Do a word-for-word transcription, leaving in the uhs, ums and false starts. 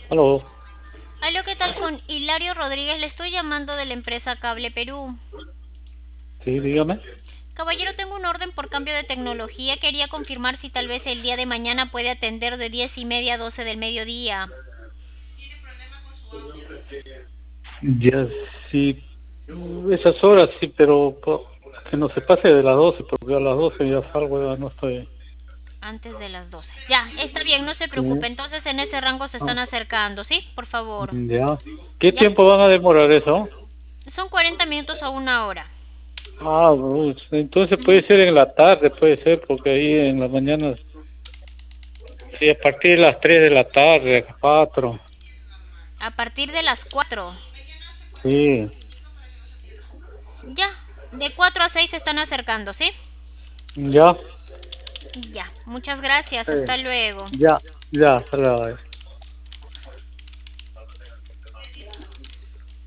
Aló, Aló, ¿qué tal? Con Hilario Rodríguez, le estoy llamando de la empresa Cable Perú. sí, dígame. Caballero, tengo un orden por cambio de tecnología. Quería confirmar si tal vez el día de mañana puede atender de diez y media a doce del mediodía. Ya sí, mm, esas horas sí, pero po- que no se pase de las doce, porque a las doce ya salgo, ya no estoy. Antes de las doce. Ya, está bien, no se Sí, preocupe. Entonces en ese rango se ah, están acercando, ¿sí? Por favor. ya. ¿Qué ¿Ya? tiempo van a demorar eso? Son cuarenta minutos a una hora. Ah, pues, entonces puede Ujú. ser en la tarde, puede ser, porque ahí en la mañana, sí, a partir de las tres de la tarde, cuatro. A partir de las cuatro. Sí, Ya, de cuatro a seis se están acercando, ¿sí? ya, Ya, muchas gracias. sí, Hasta luego. ya, ya, hasta luego.